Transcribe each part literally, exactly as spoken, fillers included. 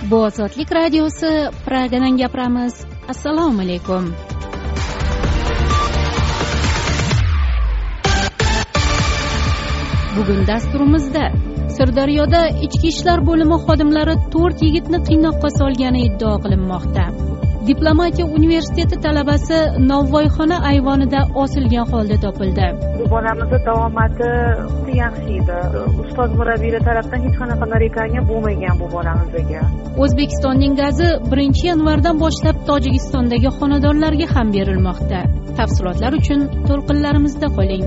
Bu Ozodlik radiosi, Pragadan gapiramiz. Assalomu alaykum. Bugun dasturimizda Sirdaryoda ichki ishlar bo'limi xodimlari to'rt yigitni qiynoqqa solgani iddao qilinmoqda. Diplomatiya universiteti talabasi Novvoyxona ayvonida osilgan holda topildi. Bu bolamizni davomati yaxshi edi. Ustoz murabbiylar tomonidan hech qanaqa narekaniya bo'lmagan bu bolamizga. O'zbekistonning gazi birinchi yanvardan boshlab Tojikistondagi xonadonlarga ham berilmoqda. Tafsilotlar uchun to'lqinlarimizda qoling.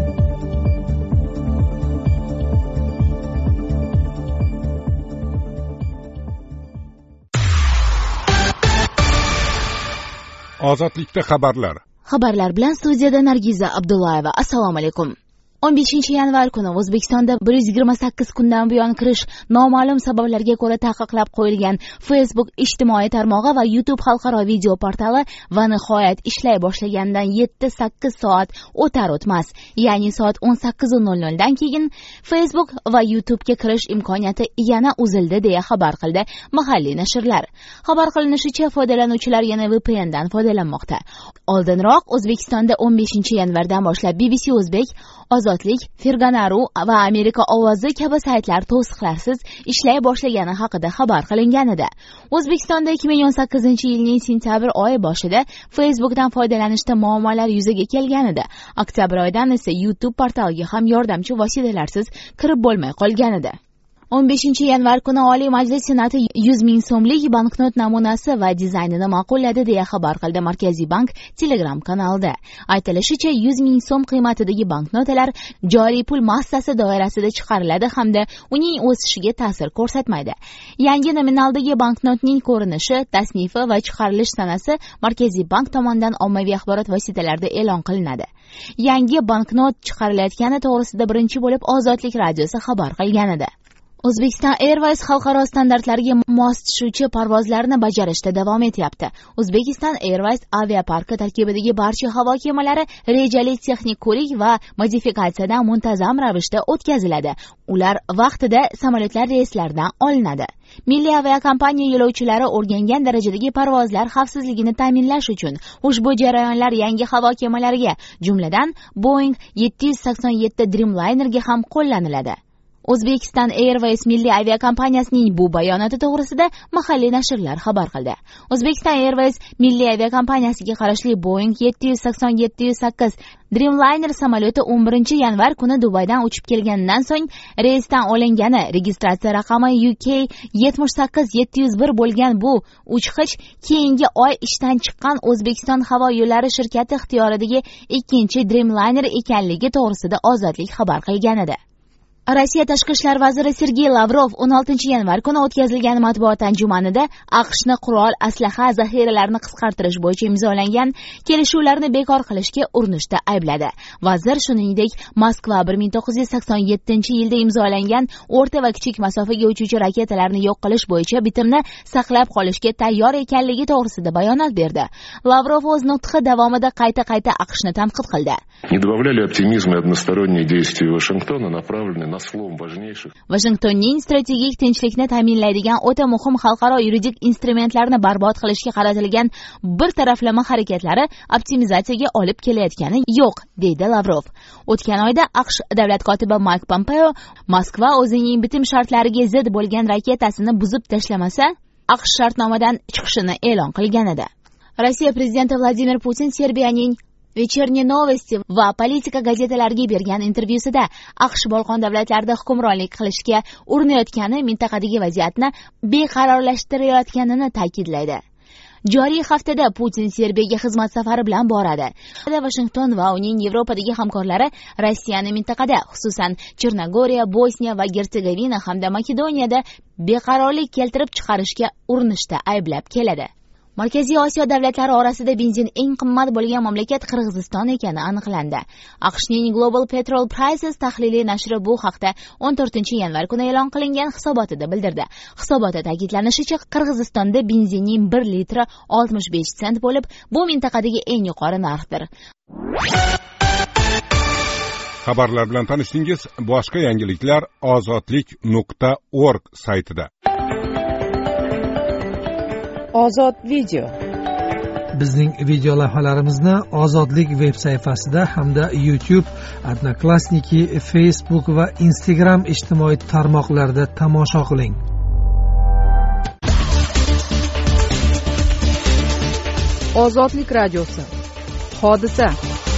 Ozodlikda xabarlar. Xabarlar bilan studiyada Nargiza Abdullayeva. Assalomu alaykum. o'n beshinchi yanvar kuni O'zbekistonda bir yuz yigirma sakkiz kundan buyon kirish noma'lum sabablarga ko'ra taqiqlab qo'yilgan Facebook ijtimoiy tarmog'i va YouTube xalqaro video portali va nihoyat ishlay boshlaganidan yetti sakkiz soat o'tar o'tmas, ya'ni soat o'n sakkiz nol nol dan keyin Facebook va YouTube'ga kirish imkoniyati yana uzildi deya xabar qildi mahalliy nashrlar. Xabar qilinishicha, foydalanuvchilar yana V P N dan foydalanmoqda. Oldinroq O'zbekistonda o'n beshinchi yanvardan boshlab B B C O'zbek, Ozodlik, Fergana.ru va Amerika ovozi kabi saytlar to'siqlarsiz ishlay boshlagani haqida xabar qilingan edi. O'zbekistonda ikki ming o'n sakkizinchi yilning sentyabr oyi boshida Facebookdan foydalanishda muammolar yuzaga kelgan edi. Oktyabr oyidan esa YouTube portaliga ham yordamchi vositalarsiz kirib bo'lmay qolgan edi. o'n beshinchi yanvar kuni Oliy Majlis Senati yuz ming so'mlik banknot namunasi va dizaynini ma'qulladi deya xabar qildi Markaziy bank Telegram kanalida. Aytilishicha, yuz ming so'm qiymatidagi banknotalar joriy pul massasi doirasida chiqariladi hamda uning o'sishiga ta'sir ko'rsatmaydi. Yangi nominaldagi banknotning ko'rinishi, tasnifi va chiqarilish sanasi Markaziy bank tomonidan ommaviy axborot vositalarida e'lon qilinadi. Yangi banknot chiqarilayotgani to'g'risida birinchi bo'lib Ozodlik radiosi xabar qilgan edi. Uzbekistan Airways xalqaro standartlarga mos tushuvchi parvozlarni bajarishda davom etyapti. Uzbekistan Airways aviaparki tarkibidagi barcha havo kemalari rejali texnik ko'rik va modifikatsiyadan muntazam ravishda o'tkaziladi. Ular vaqtida samolyotlar reyslaridan olinadi. Milliy aviakompaniya yo'lovchilari o'rgangan darajadagi parvozlar xavfsizligini ta'minlash uchun ushbu jarayonlar yangi havo kemalariga, jumladan Boeing yetti yuz sakson yetti Dreamlinerga ham qo'llaniladi. O'zbekiston Airways milliy aviakompaniyasining bu bayonoti to'g'risida mahalliy nashrlar xabar qildi. O'zbekiston Airways milliy aviakompaniyasiga qarashli Boeing yetti yuz sakson yetti sakkiz Dreamliner samolyoti o'n birinchi yanvar kuni Dubaydan uchib kelganidan so'ng reysdan olingani, registratsiya raqami U K yetmish sakkiz yetti yuz bir bo'lgan bu uchqich keyingi oy ishdan chiqqan O'zbekiston havo yo'llari shirkati ixtiyoridagi ikkinchi Dreamliner ekanligi to'g'risida Ozodlik xabar qilgan edi. Rossiya tashqi ishlar vaziri Sergey Lavrov o'n oltinchi yanvar kuni o'tkazilgan matbuot anjumanida AQShni qurol, aslaha zaxiralarini qisqartirish bo'yicha imzolangan kelishuvlarni bekor qilishga urinishda aybladi. Vazir shuningdek, Moskva bir ming to'qqiz yuz sakson yettinchi yilda imzolangan o'rta va kichik masofaga uchuvchi raketalarni yo'q qilish bo'yicha bitimni saqlab qolishga tayyor ekanligi to'g'risida bayonot berdi. Lavrov o'z nutqi davomida qayta-qayta AQShni tanqid qildi. Не добавляли оптимизма и односторонние действия Вашингтона, направленные на слом важнейших. Washingtonning strategik tinchlikni ta'minlaydigan o'ta muhim xalqaro yuridik instrumentlarni barbod qilishga qaratilgan bir taraflama harakatlari optimizatsiyaga olib kelayotgani yo'q, deydi Lavrov. O'tgan oyda AQSh davlat kotibi Mike Pompeo Moskva o'zining bitim shartlariga zid bo'lgan raketasini buzib tashlamasa, AQSh shartnomadan chiqishini e'lon qilgan edi. Rossiya prezidenti Vladimir Putin Serbiyaning Вечерние новости va Politika gazetalariga bergan intervyusida AQSh Bolqon davlatlarida hukmronlik qilishga urinayotgani mintaqadagi vaziyatni beqarorlashtirayotganini ta'kidlaydi. Joriy haftada Putin Serbiyaga xizmat safari bilan boradi. Washington va uning Yevropadagi hamkorlari Rossiyani mintaqada, xususan Chernogoriya, Bosniya va Gersegovina hamda Makedoniyada beqarorlik keltirib chiqarishga urinishda ayblab keladi. Markaziy Osiyo davlatlari orasida benzin eng qimmat bo'lgan mamlakat Qirg'iziston ekani aniqlandi. AQShning Global Petrol Prices tahliliy nashri bu haqda o'n to'rtinchi yanvar kuni e'lon qilingan hisobotida bildirdi. Hisobotda ta'kidlanishicha, Qirg'izistonda benzinning bir litri oltmish besh sent bo'lib, bu mintaqadagi eng yuqori narxdir. Xabarlar bilan tanishdingiz. Boshqa yangiliklar ozodlik nuqta org saytida. Ozod video. Bizning video lavhalarimizni Ozodlik veb sayfasida hamda YouTube, Odnoklassniki, Facebook va Instagram ijtimoiy tarmoqlarida tomosha qiling. Ozodlik radiosi. Hodisa.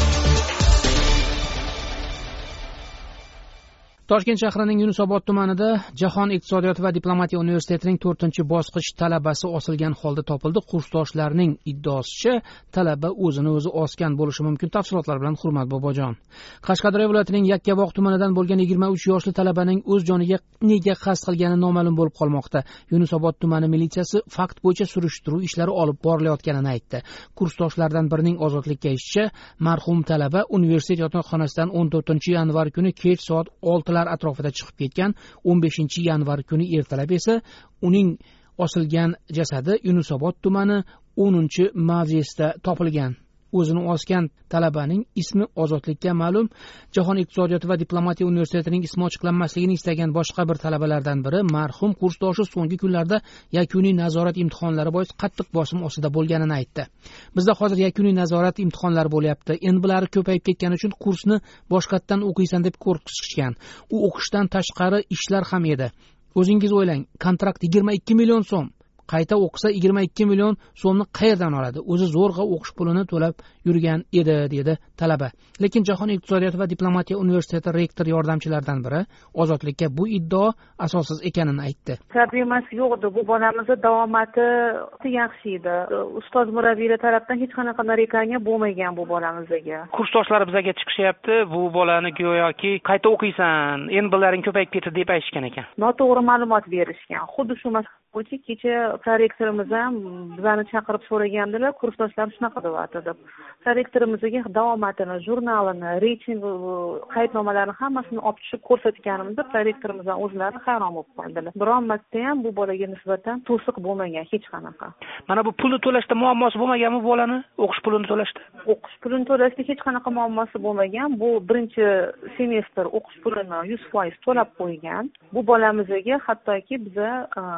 Toshkent shahrining Yunusobod tumanida Jahon iqtisodiyoti va diplomatiya universitetining to'rtinchi bosqich talabasi osilgan holda topildi. Kursdoshlarning iddaosicha talaba o'zini o'zi osgan bo'lishi mumkin. Tafsilotlar bilan Hurmat Bobojon. Qashqadaryo viloyatining Yakkabog' tumanidan bo'lgan yigirma uch yoshli talabaning o'z joniga nega qasd qilgani noma'lum bo'lib qolmoqda. Yunusobod tumani militsiyasi fakt bo'yicha surishtiruv ishlari olib borilayotganini aytdi. Kursdoshlardan birining ozodlikka aytishicha, marhum talaba universitet yotoqxonasidan o'n to'rtinchi yanvar kuni kech soat olti atrofida chiqib ketgan. o'n beshinchi yanvar kuni ertalab esa uning osilgan jasadi Yunusobod tumani o'ninchi mavzesida topilgan. O'zini osgan talabaning ismi ozodlikka ma'lum. Jahon iqtisodiyoti va diplomatiya universitetining ismi ochiqlanmasligini istagan boshqa bir talabalardan biri marhum kursdoshi so'nggi kunlarda yakuniy nazorat imtihonlari bois qattiq bosim ostida bo'lganini aytdi. Bizda hozir yakuniy nazorat imtihonlari bo'lyapti. Enbilari ko'payib ketgani uchun kursni boshqatdan o'qiysan deb qo'rqitishgan. U o'qishdan tashqari ishlar ham edi. O'zingiz o'ylang, kontrakt yigirma ikki million so'm. Qayta o'qisa yigirma ikki million so'mni qayerdan oladi? O'zi zo'rg'a o'qish pulini to'lab yurgan edi, dedi talaba. Lekin Jahon iqtisodiyoti va diplomatiya universiteti rektor yordamchilaridan biri ozodlikka bu iddao asossiz ekanini aytdi. Problемasi yo'q edi. Bu bolamizni davomati yaxshi edi. Ustoz murabbiylar tarafdan hech qanaqa narekaniya bo'lmagan bu bolamizga. Kursdoshlari bizga chiqishyapti. Bu bolani go'yoki qayta o'qiysan, enbilaring ko'payib ketdi deb aytishgan ekan. Noto'g'ri ma'lumot berishgan. Xuddi shu masala bo'yicha kecha prorektorimiz ham bizani chaqirib so'ragandilar, kursdoshlar shunaqa deyapti deb. Prorektorimizga davomatini, jurnalini, reyting qaydnomalarini hammasini olib tushib ko'rsatganimizda prorektorimiz ham o'zlari hayron bo'lib qoldilar. Biron marta ham bu bolaga nisbatan to'siq bo'lmagan hech qanaqa. Mana bu pulni to'lashda muammosi bo'lmaganmi bolani? O'qish pulini to'lashda? O'qish pulini to'lashda hech qanaqa muammosi bo'lmagan. Bu birinchi semestr o'qish pulini yuz foiz to'lab qo'ygan. Bu bolamizga hattoki biza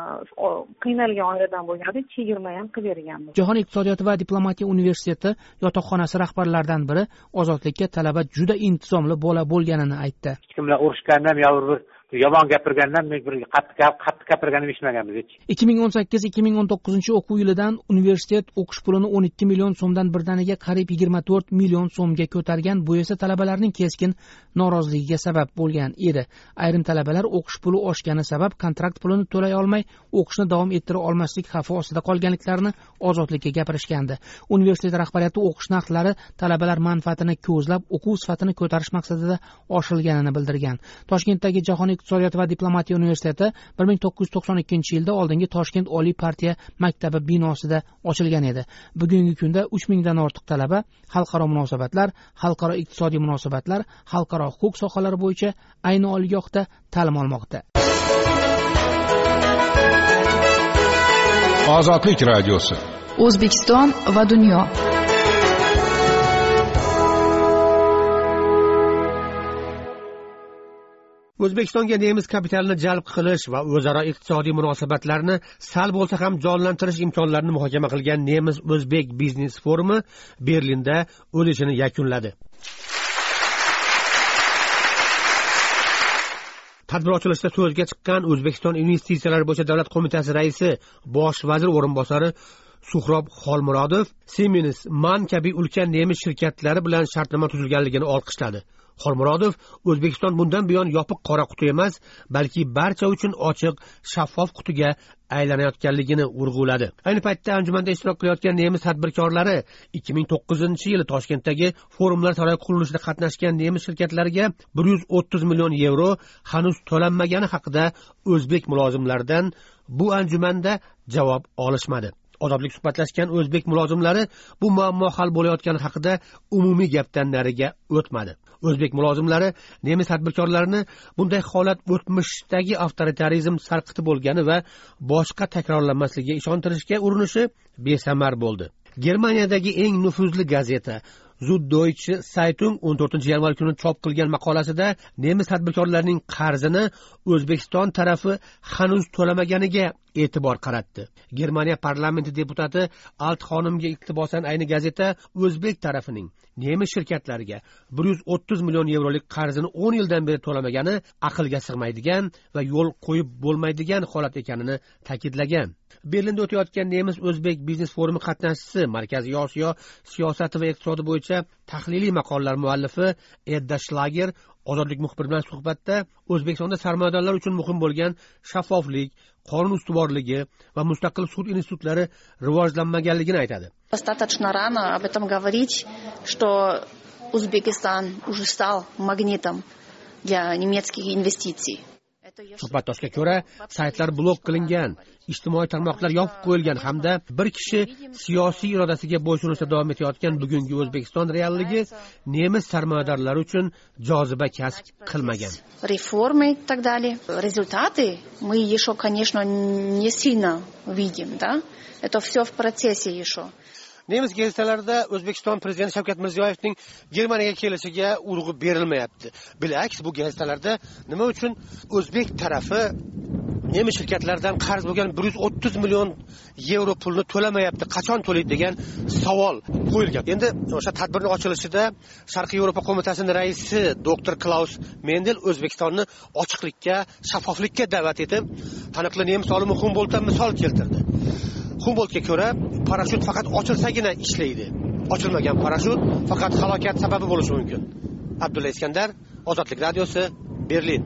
qiynalgan oiladan bo'lganda chegirma ham qilib berganmiz. Jahon iqtisodiyoti va diplomatiya universiteti yotoqxonasi rahbarlaridan biri ozodlikka talaba juda intizomli bola bo'lganini aytdi. Hech kim bilan urushgandan yo bir yomon gapirgandan men bir qattiq qattiq gapirganim eshitmaganmiz hech. ikki ming o'n sakkiz ikki ming o'n to'qqizinchi o'quv yilidan universitet o'qish pulini o'n ikki million so'mdan birdaniga qariyb yigirma to'rt million so'mga ko'targan. Bu esa talabalarning keskin noroziligiga sabab bo'lgan edi. Ayrim talabalar o'qish puli oshgani sabab kontrakt pulini to'lay olmay o'qishni davom ettira olmaslik xavfi ostida qolganliklarini ozodlikka gapirishgandi. Universitet rahbariyati o'qish narxlari talabalar manfaatini ko'zlab o'quv sifatini ko'tarish maqsadida oshirilganini bildirgan. Toshkentdagi Jahon iqtisodiyot va diplomatiya universiteti bir ming to'qqiz yuz to'qson ikkinchi yilda oldingi Toshkent Oliy partiya maktabi binosida ochilgan edi. Bugungi kunda uch mingdan ortiq talaba xalqaro munosabatlar, xalqaro iqtisodiy munosabatlar, xalqaro huquq sohalari bo'yicha ayni oliygohda ta'lim olmoqda. Ozodlik radiosi. O'zbekiston va dunyo. O'zbekistonga nemis kapitalini jalb qilish va o'zaro iqtisodiy munosabatlarni sal bo'lsa ham jonlantirish imkonlarini muhokama qilgan Nemis-O'zbek biznes forumi Berlinda o'z ishini yakunladi. Tadbir ochilishida so'zga chiqqan O'zbekiston investitsiyalar bo'yicha davlat qo'mitasi raisi, bosh vazir o'rinbosari Suhrob Xolmurodov Siemens, MAN kabi ulkan nemis shirkatlari bilan shartnoma tuzilganligini olqishladi. Xolmurodov O'zbekiston bundan buyon yopiq qora quti emas, balki barcha uchun ochiq, shaffof qutiga aylanayotganligini urg'uladi. Ayni paytda anjumanda ishtirok qilayotgan nemis tadbirkorlari ikki ming to'qqizinchi yili Toshkentdagi forumlar saroyi qurilishida qatnashgan nemis shirkatlariga bir yuz o'ttiz million yevro hanuz to'lanmagani haqida o'zbek mulozimlaridan bu anjumanda javob olishmadi. Ozodlik suhbatlashgan o'zbek mulozimlari bu muammo hal bo'layotgani haqida umumiy gapdan nariga o'tmadi. O'zbek mulozimlari nemis tadbirkorlarini bunday holat o'tmishdagi avtoritarizm sarqiti bo'lgani va boshqa takrorlanmasligiga ishontirishga urinishi besamar bo'ldi. Germaniyadagi eng nufuzli gazeta Süddeutsche Zeitung o'n to'rtinchi yanvar kuni chop qilgan maqolasida nemis tadbirkorlarining qarzini O'zbekiston tarafi hanuz to'lamaganiga e'tibor qaratdi. Germaniya parlamenti deputati Alt xonimga iqtibosan ayni gazeta o'zbek tarafining nemis shirkatlariga bir yuz o'ttiz million yevrolik qarzini o'n yildan beri to'lamagani aqlga sig'maydigan va yo'l qo'yib bo'lmaydigan holat ekanini ta'kidlagan. Berlinda o'tayotgan nemis o'zbek biznes forumi qatnashchisi, Markaziy Osiyo siyosati va iqtisodi bo'yicha tahliliy maqolalar muallifi Edda Schlager Ozodlik muxbiri bilan suhbatda O'zbekistonda sarmoyadorlar uchun muhim bo'lgan shaffoflik, qonun ustuvorligi va mustaqil sud institutlari rivojlanmaganligini aytadi. Достаточно рано об этом говорить, что Узбекистан уже стал магнитом для немецких инвестиций. Suhbatdoshga ko'ra, saytlar blok qilingan, ijtimoiy tarmoqlar yopib qo'yilgan hamda bir kishi siyosiy irodasiga bo'ysunishda davom etayotgan bugungi O'zbekiston realligi nemis sarmoyadorlari uchun joziba kasb qilmagan. Реформы и так далее. Результаты мы еще, конечно, не сильно видим, да? Это все в процессе еще. Nemis gazetalarida O'zbekiston prezidenti Shavkat Mirziyoyevning Germaniyaga kelishiga urg'u berilmayapti. Bilaks, bu gazetalarda nima uchun o'zbek tarafi nemis shirkatlaridan qarz bo'lgan bir yuz o'ttiz million yevro pulni to'lamayapti, qachon to'laydi degan savol qo'yilgan. Endi o'sha tadbirning ochilishida Sharqiy Yevropa qo'mitasining raisi doktor Klaus Mendel O'zbekistonni ochiqlikka, shaffoflikka da'vat etib, taniqli nemis olimi Humboldtdan misol keltirdi. Humboldtga ko'ra, parashyut faqat ochilsagina ishlaydi. Ochilmagan parashyut faqat halokat sababi bo'lishi mumkin. Abdulla Iskandar, Ozodlik radiosi, Berlin.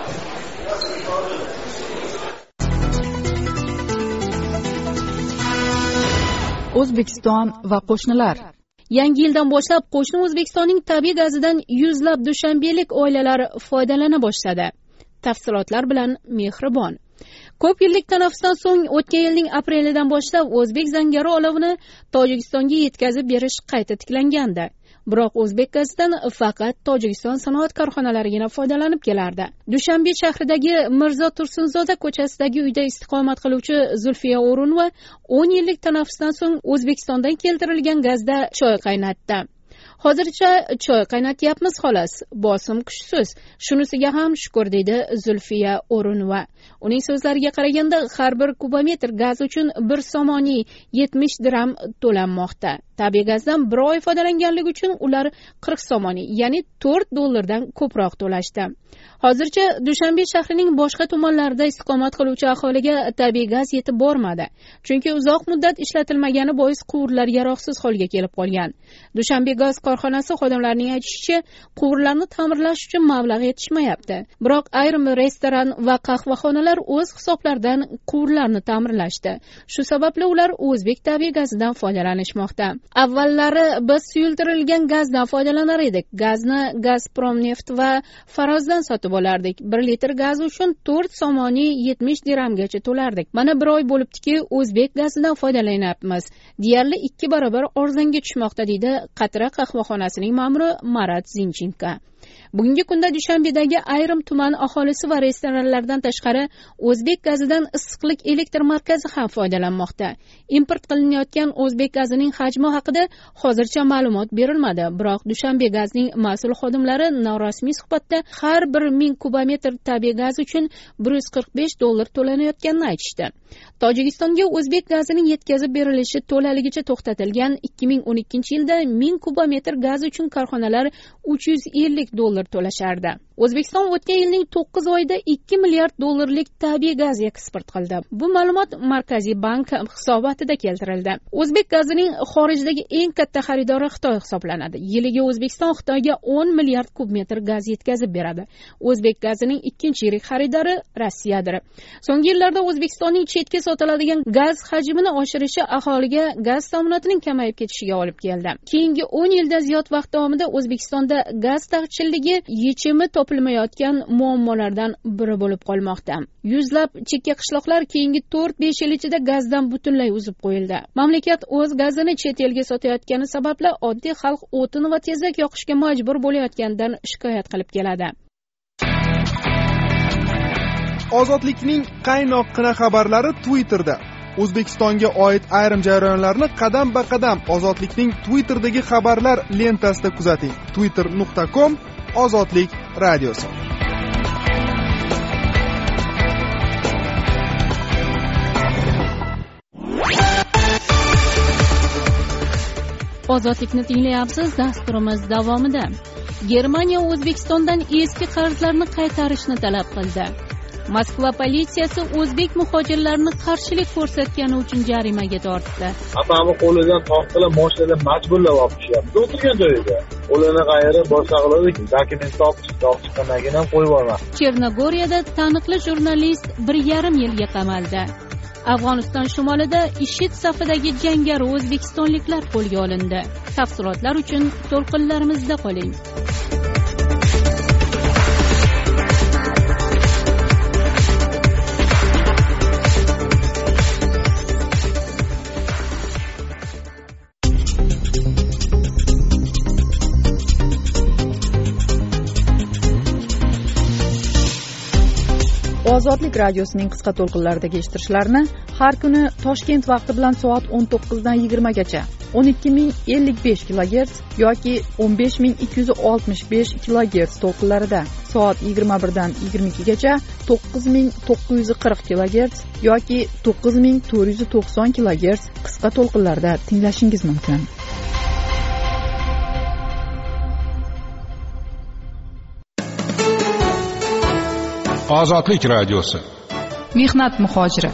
O'zbekiston va qo'shnilar. Yangi yildan boshlab qo'shni O'zbekistonning tabiiy gazidan yuzlab dushanbelik oilalar foydalana boshladi. Tafsilotlar bilan Mehribon. Ko'p yillik tanaffusdan so'ng o'tgan yilning aprelidan boshlab o'zbek zangari olovini Tojikistonga yetkazib berish qayta tiklangandi. Biroq o'zbek gazidan faqat Tojikiston sanoat korxonalarigina foydalanib kelardi. Dushanbe shahridagi Mirzo Tursunzoda ko'chasidagi uyda istiqomat qiluvchi Zulfiya O'runova o'n yillik tanaffusdan so'ng O'zbekistondan keltirilgan gazda choy qaynatdi. Hozircha choy qaynatyapmiz xolos, bosim kuchsiz. Shunisiga ham shukr deydi Zulfiya O'runova. Uning so'zlariga qaraganda har bir kubometr gaz uchun bir somoniy yetmish dirham to'lanmoqda. Tabiiy gazdan bir oy foydalanganligi uchun ular qirq somoniy, ya'ni to'rt dollardan ko'proq to'lashdi. Hozircha Dushanbe shahrining boshqa tumanlarida istiqomat qiluvchi aholiga tabiiy gaz yetib bormadi. Chunki uzoq muddat ishlatilmagani bois quvurlar yaroqsiz holga kelib qolgan. Dushanbe gaz korxonasi xodimlarining aytishicha, quvurlarni ta'mirlash uchun mablag' yetishmayapti. Biroq ayrim restoran va qahvaxonalar o'z hisoblaridan quvurlarni ta'mirlashdi. Shu sababli ular o'zbek tabiiy gazidan foydalanishmoqda. Avvallari biz suyultirilgan gazdan foydalanar edik. Gazni Gazpromneft va Farozdan sotib olardik. bir litr gaz uchun to'rt somoniy yetmish dirhamgacha to'lardik. Mana bir oy bo'libdiki, o'zbek gazidan foydalanyapmiz. Deyarli ikki barobar arzonga tushmoqda deydi Qatra qahvaxonasining ma'muri Marat Zinchenko. Bugungi kunda Dushanbedagi ayrim tuman aholisi va restoranlardan tashqari o'zbek gazidan issiqlik elektr markazi ham foydalanmoqda. Import qilinayotgan o'zbek gazining hajmi haqida hozircha ma'lumot berilmadi, biroq Dushanbe gazning mas'ul xodimlari norasmiy suhbatda har bir ming kubometr tabiiy gaz uchun bir yuz qirq besh dollar to'lanayotganini aytishdi. Tojikistonga o'zbek gazining yetkazib berilishi to'laligicha to'xtatilgan ikki ming o'n ikkinchi yilda ming kubometr gaz uchun korxonalar uch yuz ellik dollar to'lashardi. O'zbekiston o'tgan yilning to'qqiz oyida ikki milliard dollarlik tabiiy gaz eksport qildi. Bu ma'lumot Markaziy bank hisobotida keltirildi. O'zbek gazining xorijdagi eng katta xaridori Xitoy hisoblanadi. Yiliga O'zbekiston Xitoyga o'n milliard kub metr gaz yetkazib beradi. O'zbek gazining ikkinchi yirik xaridori Rossiyadir. So'nggi yillarda O'zbekistonning chetga sotiladigan gaz hajmini oshirishi aholiga gaz ta'minotining kamayib ketishiga olib keldi. Keyingi o'n yilda ziyod vaqt davomida O'zbekistonda gaz taqchilligi yechimi topilmayotgan muammolardan biri bo'lib qolmoqda. Yuzlab chekka qishloqlar keyingi to'rt besh yil ichida gazdan butunlay uzib qo'yildi. Mamlakat o'z gazini chet elga sotayotgani sababli oddiy xalq o'tin va tezak yoqishga majbur bo'layotganidan shikoyat qilib keladi. Ozodlikning qaynoqqina xabarlari Twitterda. O'zbekistonga oid ayrim jarayonlarni qadam ba qadam Ozodlikning Twitter'dagi xabarlar lentasida kuzating. twitter nuqta com Ozodlik radiosi. Ozodlikni tinglayapsiz. Dasturimiz davomida Germaniya O'zbekistondan eski qarzlarni qaytarishni talab qildi. Moskva politsiyasi o'zbek muhojirlarini qarshilik ko'rsatgani uchun jarimaga tortdi. Apamni qo'lidan tortdilar, mashinada majburlab olib chiqyapti. O'tirgan joyida. Qo'lini qayirib boshqa qildik, dokument topib chiqqandan keyin ham qo'yib yubormoqchi. Chernogoriyada taniqli jurnalist bir yarim yilga qamaldi. Afg'oniston shimolida IShID safidagi jangari o'zbekistonliklar qo'lga olindi. Tafsilotlar uchun to'lqinlarimizda qoling. Ozodlik radiosining qisqa to'lqinlaridagi eshittirishlarni har kuni Toshkent vaqti bilan soat o'n to'qqizdan yigirmagacha o'n ikki ming ellik besh kilogerts yoki o'n besh ming ikki yuz oltmish besh kilogerts to'lqinlarida, soat yigirma birdan yigirma ikkigacha to'qqiz ming to'qqiz yuz qirq kilogerts yoki to'qqiz ming to'rt yuz to'qson kilogerts qisqa to'lqinlarda tinglashingiz mumkin. Ozodlik radiosi. Mehnat muhojiri.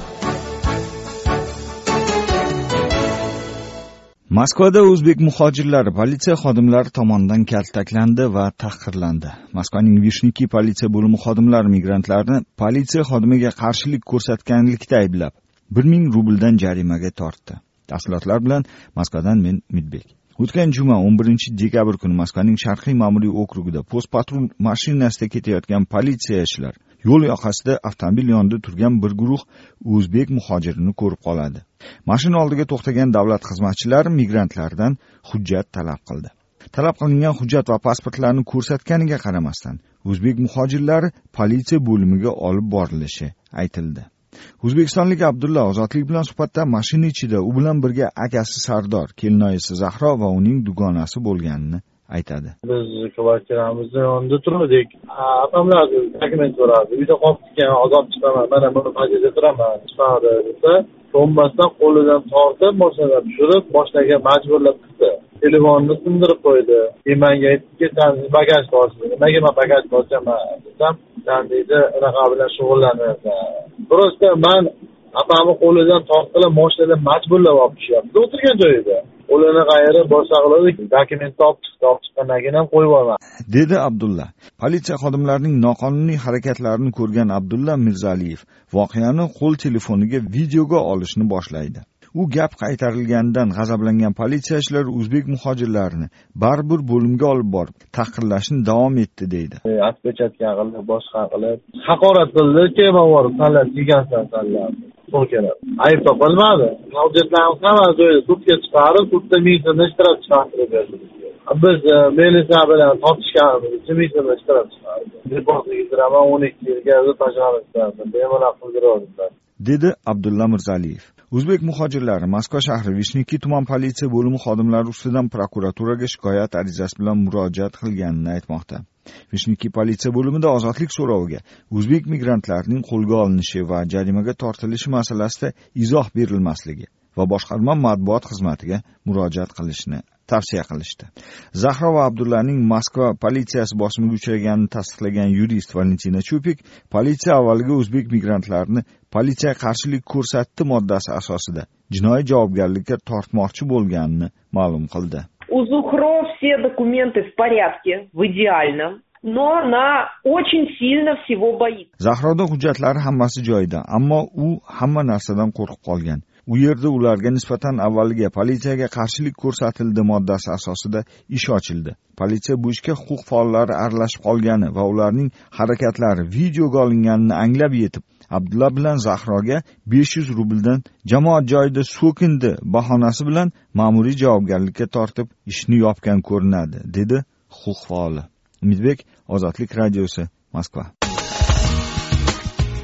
Moskvada o'zbek muhojirlari politsiya xodimlari tomonidan kaltaklandi va tahqirlandi. Moskvaning Vishniki politsiya bo'limi xodimlari migrantlarni politsiya xodimiga qarshilik ko'rsatganlikda ayblab, bir ming rubldan jarimaga tortdi. Tafsilotlar bilan Moskvadan men Midbek. O'tgan juma o'n birinchi dekabr kuni Moskvaning Sharqiy ma'muriy okrugida post-patrul mashinasida ketayotgan politsiyachilar yo'l yoqasida avtomobil yonida turgan bir guruh o'zbek muhojirini ko'rib qoladi. Mashina oldiga to'xtagan davlat xizmatchilari migrantlardan hujjat talab qildi. Talab qilingan hujjat va pasportlarni ko'rsatganiga qaramasdan, o'zbek muhojirlari politsiya bo'limiga olib borilishi aytildi. O'zbekistonlik Abdulla Ozodlik bilan suhbatda mashina ichida u bilan birga akasi Sardor, kelinoyisi Zahro va uning dugonasi bo'lganini aytadi. Biz kvartiramizda yonida turdik. Apamlar dokument so'radi. Uyda qolib ketgan, ozod chiqaman, mana buni pajada turaman, chiqadi desa, to'mbasdan qo'lidan tortib, mashinadan tushirib, mashinaga majburlab chiqdi. Telefonni sindirib qo'ydi. Menga aytdi, "Sen bagaj borsiz. Nimaga men bagaj borchaman?" desam, "Sen deydi, unaqa bilan shug'ullanasan." Prosta men apamni qo'lidan tortdilar, mashinadan majburlab olib chiqyapti. O'tirgan joyida. Qo'lini qayirib boshqa qildik, dokument topib chiqqandan keyin ham qo'yib yubormoqchi, dedi Abdulla. Politsiya xodimlarining noqonuniy harakatlarini ko'rgan Abdulla Mirzaliyev voqeani qo'l telefoniga videoga olishni boshlaydi. U gap qaytarilganidan g'azablangan politsiyachilar o'zbek muhojirlarini baribir bo'limga olib borib, tahqirlashni davom etdi deydi. Atpechatga qilib, boshqa qilib, haqorat qildi, kema borib, tanlab yegansan tanlab. To'g'ri. Ayb topilmadi. Hujjatlarni hamma joyda sudga chiqarib, sudda miyasini ishtirok chiqarib berdi. Biz militsiya bilan tortishganimiz uchun miyasini ishtirok chiqardi. Deportga o'n ikki yilga o'zi tashlab bemalol qildirdim, dedi Abdulla Mirzaliyev. O'zbek muhojirlari Moskva shahri Vishniki tuman politsiya bo'limi xodimlari ustidan prokuraturaga shikoyat arizasi bilan murojaat qilganini aytmoqda. Vishniki politsiya bo'limida ozodlik so'roviga o'zbek migrantlarining qo'lga olinishi va jarimaga tortilishi masalasida izoh berilmasligi va boshqarma matbuot xizmatiga murojaat qilishni tavsiya qilishdi. Zahro va Abdullaning Moskva politsiyasi bosimiga uchraganini tasdiqlagan yurist Valentina Chupik, politsiya avvaliga o'zbek migrantlarini politsiya qarshilik ko'rsatdi moddasi asosida jinoiy javobgarlikka tortmoqchi bo'lganini ma'lum qildi. У Зухро все документы в порядке, в идеальном, но она очень сильно всего боится. Zahroda hujjatlari hammasi joyida, ammo u hamma narsadan qo'rqib qolgan. U yerda ularga nisbatan avvaliga politsiyaga qarshilik ko'rsatildi moddasi asosida ish ochildi. Politsiya bu ishga huquq faollari aralashib qolgani va ularning harakatlari videoga olinganini anglab yetib, Abdulla bilan Zahroga besh yuz rubldan jamoat joyida so'kindi bahonasi bilan ma'muriy javobgarlikka tortib ishni yopgan ko'rinadi, dedi huquq faoli. Umidbek, Ozodlik radiosi, Moskva.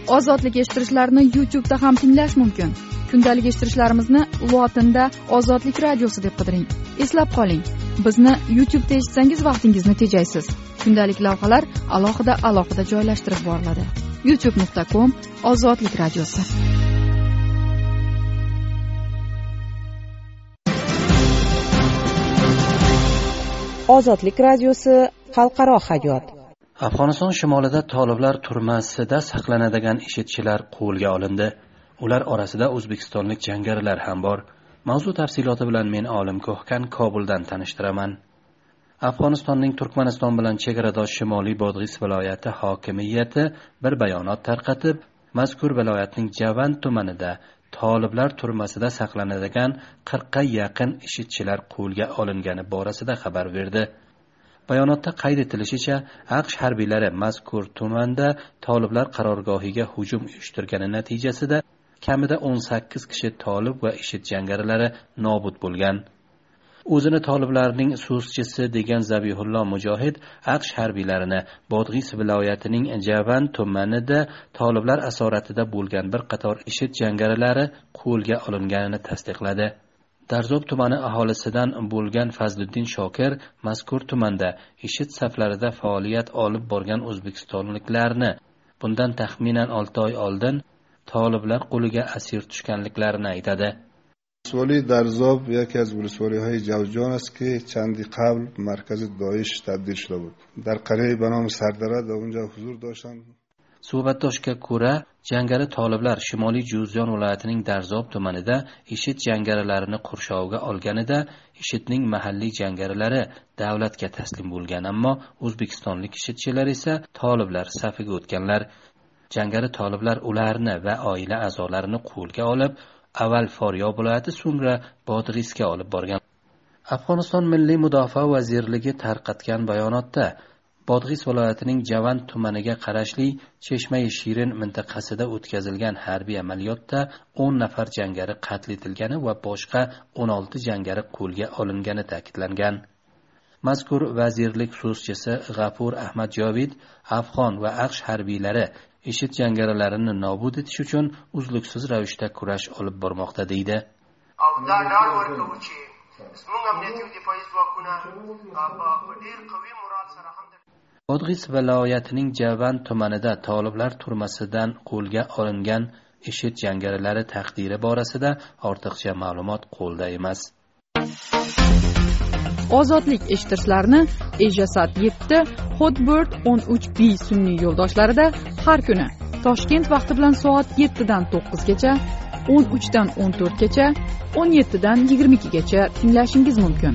ozodlik eshittirishlarni YouTube'da ham tinglash mumkin. Kundalik eshittirishlarimizni lotinda ozodlik radiosi deb qidiring. Eslab qoling, bizni YouTube'da eshitsangiz vaqtingizni tejaysiz. Kundalik lavhalar alohida alohida joylashtirib boriladi. youtube nuqta com ozodlik radiosi. Ozodlik radiosi xalqaro hayot. Afg'oniston shimolida toliblar turmasida saqlanadigan ishchilar qo'lga olindi. Ular orasida o'zbekistonlik jangarilar ham bor. Mavzu tafsiloti bilan men Olim Ko'hkan Kobuldan tanishtiraman. Afg'onistonning Turkmaniston bilan chegaradosh Shimoliy Bodg'is viloyati hokimiyati bir bayonot tarqatib, mazkur viloyatning Javand tumanida toliblar turmasida saqlanadigan qirqqa yaqin ishchilar qo'lga olingani borasida xabar berdi. Bayonotda qayd etilishicha, AQSh harbiylari mazkur tumanda toliblar qarorgohiga hujum uyushtirgani natijasida kamida o'n sakkiz kishi tolib va IShID jangarilari nobud bo'lgan. O'zini toliblarning so'zchisi degan Zabihullo Mujohid AQSh harbiylarini Bodg'is viloyatining Javand tumanida toliblar asoratida bo'lgan bir qator IShID jangarilari qo'lga olinganini tasdiqladi. Darzob tumani aholisidan bo'lgan Fazliddin Shokir mazkur tumanda IShID saflarida faoliyat olib borgan o'zbekistonliklarni bundan taxminan olti oy oldin toliblar qo'liga asir tushganliklarini aytadi. ولسوالی درزاب یکی از ولسوالی‌های جوزجان است که چندی قبل مرکز داعش تبدیل شده بود. در قریه به نام سردره در اونجا حضور داشتند. Suhbatdoshga ko'ra, jangari toliblar Shimoliy Juzjon viloyatining Darzob tumanida IShID jangarilarini qurshovga olganida IShIDning mahalliy jangarilari davlatga taslim bo'lgan, ammo o'zbekistonlik IShIDchilar esa toliblar safiga o'tganlar. Jangari toliblar ularni va oila a'zolarini qo'lga olib, avval Foryo viloyati, so'ngra Bodg'isga olib borgan. Afg'oniston Milliy mudofaa vazirligi tarqatgan bayonotda Bodg'is viloyatining Javand tumaniga qarashli Cheshmai Shirin mintaqasida o'tkazilgan harbiy amaliyotda o'n nafar jangari qatl etilgani va boshqa o'n olti jangari qo'lga olingani ta'kidlangan. Mazkur vazirlik so'zchisi G'afur Ahmad Jovid Afg'on va AQSh harbiylari IShID jangarilarini nobud etish uchun uzluksiz ravishda kurash olib bormoqda deydi. Bodg'is viloyatining Javand tumanida toliblar turmasidan qo'lga olingan IShID jangarilari taqdiri borasida ortiqcha ma'lumot qo'lda emas. Ozodlik eshittirishlarni Ejasat yetti, Hotbird o'n uch B sun'iy yo'ldoshlarida har kuni Toshkent vaqti bilan soat yettidan to'qqizgacha, o'n uchdan o'n to'rtgacha, o'n yettidan yigirma ikkigacha tinglashingiz mumkin.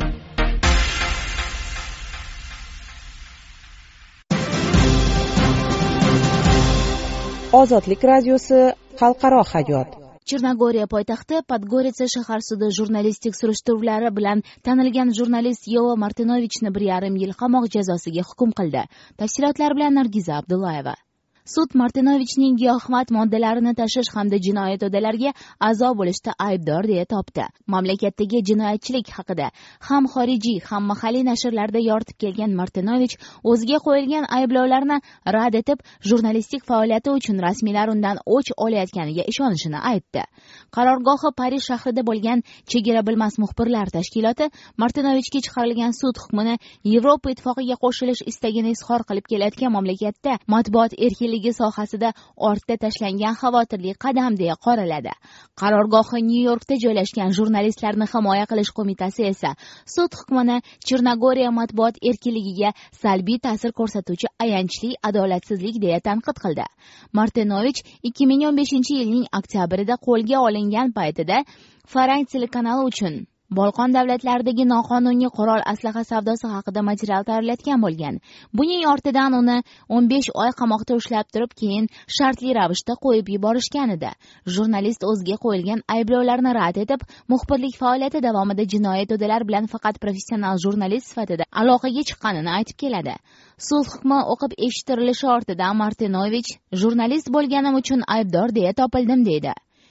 Ozodlik radiosi xalqaro hayot. Chernogoriya poytaxti Podgoritsa shahar sudi jurnalistik surishtiruvlari bilan tanilgan jurnalist Yevo Martinovichni bir yarim yil qamoq jazosiga hukm qildi. Tafsilotlar bilan Nargiza Abdullayeva. Sud Martinovichning giyohvand moddalarini tashish hamda jinoiy to'dalarga a'zo bo'lishda aybdor deya topdi. Mamlakatdagi jinoyatchilik haqida ham xorijiy, ham mahalliy nashrlarda yoritib kelgan Martinovich o'ziga qo'yilgan ayblovlarni rad etib, jurnalistik faoliyati uchun rasmiylar undan o'ch olayotganiga ishonishini aytdi. Qarorgohi Parij shahrida bo'lgan Chegara bilmas muxbirlar tashkiloti Martinovichga chiqarilgan sud hukmini Yevropa ittifoqiga qo'shilish istagini izhor qilib kelayotgan mamlakatda matbuot erkinligi sohasida ortda tashlangan xavotirli qadam deya qoraladi. Qarorgohi Nyu-Yorkda joylashgan jurnalistlarni himoya qilish qo'mitasi esa sud hukmini Chernogoriya matbuot erkinligiga salbiy ta'sir ko'rsatuvchi ayanchli adolatsizlik deya tanqid qildi. Martinovich ikki ming o'n beshinchi yilning oktyabrida qo'lga olingan paytida Farang telekanali uchun Bolqon davlatlaridagi noqonuniy qurol aslaha savdosi haqida material tayyorlatgan bo'lgan. Buning ortidan uni o'n besh oy qamoqda ushlab turib, keyin shartli ravishda qo'yib yuborishgan edi. Jurnalist o'ziga qo'yilgan ayblovlarni rad etib, muxbirlik faoliyati davomida jinoiy to'dalar bilan faqat professional jurnalist sifatida aloqaga chiqqanini aytib keladi. Sud hukmi o'qib eshittirilishi ortidan Martinovich jurnalist bo'lganim uchun aybdor deya topildim deydi.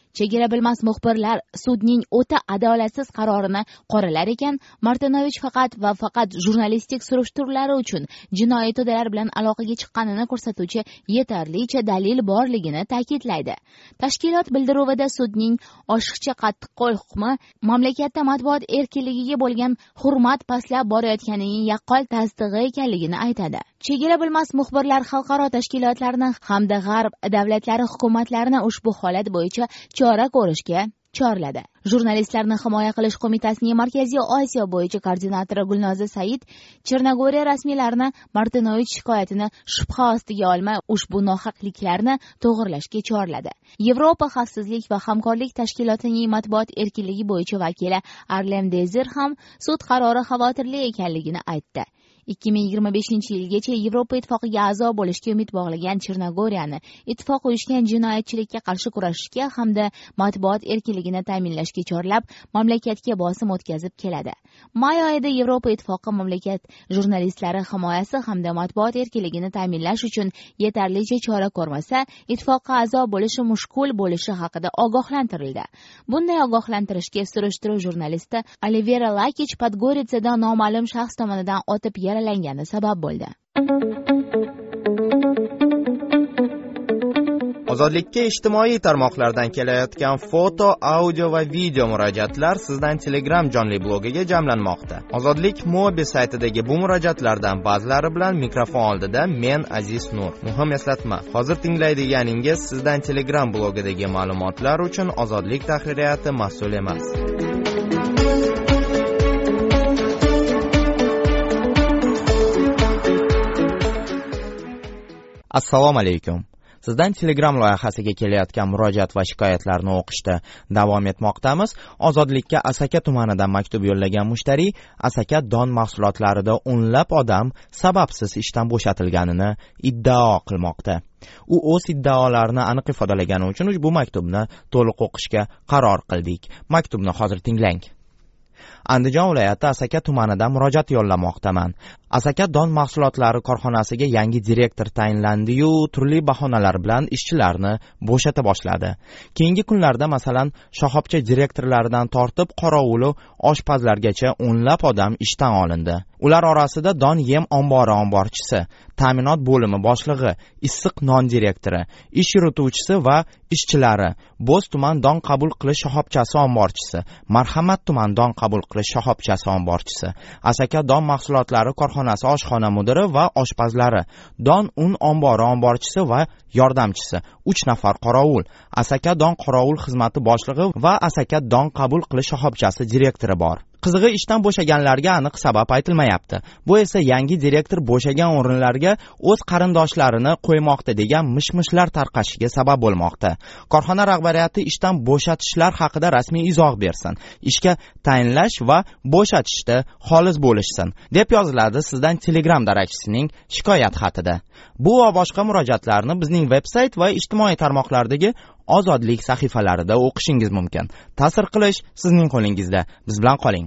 chegara bilmas muxbirlar sudning o'ta adolatsiz qarorini qoralar ekan, Martinovich faqat va faqat jurnalistik surishtiruvlari uchun jinoiy to'dalar bilan aloqaga chiqqanini ko'rsatuvchi yetarlicha dalil borligini ta'kidlaydi. Tashkilot bildiruvida sudning oshiqcha qattiqqo'l hukmi mamlakatda matbuot erkinligiga bo'lgan hurmat pastlab borayotganining yaqqol tasdig'i ekanligini aytadi. Chegara bilmas muxbirlar xalqaro tashkilotlarni hamda g'arb davlatlari hukumatlarini ushbu holat bo'yicha chora ko'rishga chorladi. Jurnalistlarni himoya qilish qo'mitasining Markaziy Osiyo bo'yicha koordinatori Gulnoza Said Chernogoriya rasmiylarini Martinovich shikoyatini shubha ostiga olmay ushbu nohaqliklarni to'g'rilashga chorladi. Yevropa xavfsizlik va hamkorlik tashkilotining matbuot erkinligi bo'yicha vakili Arlem Dezer ham sud qarori xavotirli ekanligini aytdi. ikki ming yigirma beshinchi yilgacha Yevropa ittifoqiga a'zo bo'lishga umid bog'lagan Chernogoriyani ittifoq uyushgan jinoyatchilikka qarshi kurashishga hamda matbuot erkinligini ta'minlashga chorlab, mamlakatga bosim o'tkazib keladi. May oyida Yevropa ittifoqi mamlakat jurnalistlari himoyasi hamda matbuot erkinligini ta'minlash uchun yetarlicha chora ko'rmasa, ittifoqqa a'zo bo'lishi mushkul bo'lishi haqida ogohlantirildi. Bunday ogohlantirishga surishtiruv jurnalisti Olivera Lakich Podgoritsada noma'lum shaxs tomonidan otib yaralangani sabab bo'ldi. Ozodlikka ijtimoiy tarmoqlardan kelayotgan foto, audio va video murojaatlar sizdan Telegram jonli blogiga jamlanmoqda. Ozodlik Mobi saytidagi bu murojaatlardan ba'zilari bilan mikrofon oldida men Aziz Nur. Muhim eslatma, hozir tinglaydiganingiz sizdan Telegram blogidagi ma'lumotlar uchun Ozodlik tahririyati mas'ul emas. Assalomu alaykum. Sizdan Telegram loyihasiga kelayotgan murojaat va shikoyatlarni o'qishda davom etmoqdamiz. Ozodlikka Asaka tumanidan maktub yo'llagan mushtari Asaka don mahsulotlarida o'nlab odam sababsiz ishdan bo'shatilganini iddao qilmoqda. U o'z iddaolarini aniq ifodalagani uchun ushbu maktubni to'liq o'qishga qaror qildik. Maktubni hozir tinglang. Andijon viloyati Asaka tumanidan murojaat yo'llamoqdaman. Asaka don mahsulotlari korxonasiga yangi direktor tayinlandi-yu, turli bahonalar bilan ishchilarni bo'shata boshladi. Keyingi kunlarda masalan, shoxobcha direktorlaridan tortib qorovuli oshpazlargacha o'nlab odam ishdan olindi. Ular orasida don yem ombori omborchisi, ta'minot bo'limi boshlig'i, issiq non direktori, ish yurituvchisi va ishchilari, Bo'z tuman don qabul qilish shoxobchasi omborchisi, Marhamat tuman don qabul qilish shoxobchasi omborchisi, Asaka don mahsulotlari korxonasi oshxona mudiri va oshpazlari, don un ombori omborchisi va yordamchisi, uch nafar qorovul, Asaka don qorovul xizmati boshlig'i va Asaka don qabul qilish shoxobchasi direktori bor. Qizig'i ishdan bo'shaganlarga aniq sabab aytilmayapti. Bu esa yangi direktor bo'shagan o'rinlarga o'z qarindoshlarini qo'ymoqda degan mishmishlar tarqashiga sabab bo'lmoqda. Korxona rahbariyati ishdan bo'shatishlar haqida rasmiy izoh bersin. Ishga tayinlash va bo'shatishda xolis bo'lishsin, deb yoziladi sizdan Telegram darakchisining shikoyat xatida. Bu va boshqa murojaatlarni bizning veb-sayt va ijtimoiy tarmoqlardagi Ozodlik sahifalarida o'qishingiz mumkin. Ta'sir qilish sizning qo'lingizda. Biz bilan qoling.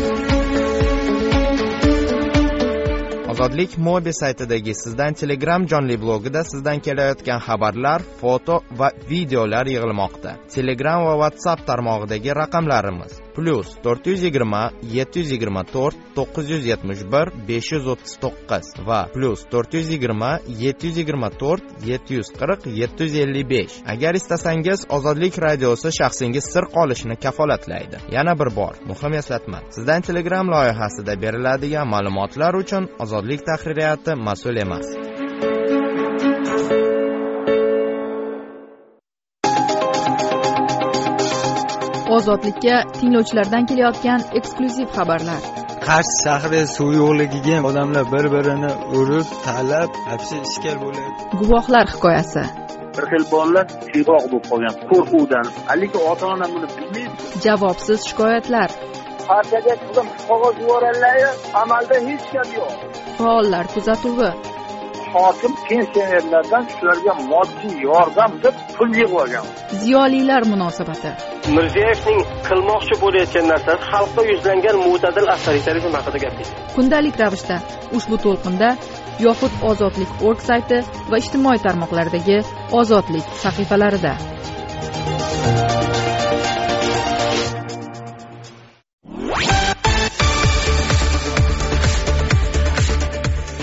Ozodlik Mobi saytidagi sizdan Telegram jonli blogida sizdan kelayotgan xabarlar, foto va videolar yig'ilmoqda. Telegram va WhatsApp tarmog'idagi raqamlarimiz plus to'rt yuz yigirma yetti yuz yigirma to'rt to'qqiz yuz yetmish bir besh yuz o'ttiz to'qqiz va plus to'rt yuz yigirma yetti yuz yigirma to'rt yetti yuz qirq yetti yuz ellik besh. Agar istasangiz Ozodlik radiosi shaxsingiz sir qolishini kafolatlaydi. Yana bir bor muhim eslatma. Sizdan Telegram loyihasida beriladigan ma'lumotlar uchun Ozodlik tahririyati mas'ul emas. Ozodlikka tinglovchilardan kelayotgan eksklyuziv xabarlar. Qarshi shahri suv yo'qligiga odamlar bir-birini urib, talab, hapsi ishkal bo'ladi. Guvohlar hikoyasi. Bir xil bolalar siyg'oq bo'lib qolgan qo'rquvdan. Lekin ota-ona buni bilmaydi. Javobsiz shikoyatlar. Partiyaga qizim qog'oz yuborganlar, amalda hech gap yo'q. Faollar kuzatuvi. Hokim pensionerlardan shularga moddiy yordam deb pul yig'ib olgan. Ziyolilar munosabati. Mirziyoyevning qilmoqchi bo'layotgan narsasi xalqqa yuzlangan mo'tadil avtoritarizm haqida gapirdi. Kundalik ravishda ushbu to'lqinda yoxud Ozodlik nokta org sayti va ijtimoiy tarmoqlardagi Ozodlik sahifalarida.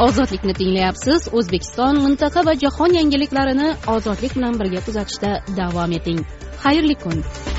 ozodlikni tinglayapsiz. O'zbekiston, mintaqa va jahon yangiliklarini ozodlik bilan birga kuzatishda davom eting. Xayrli kun.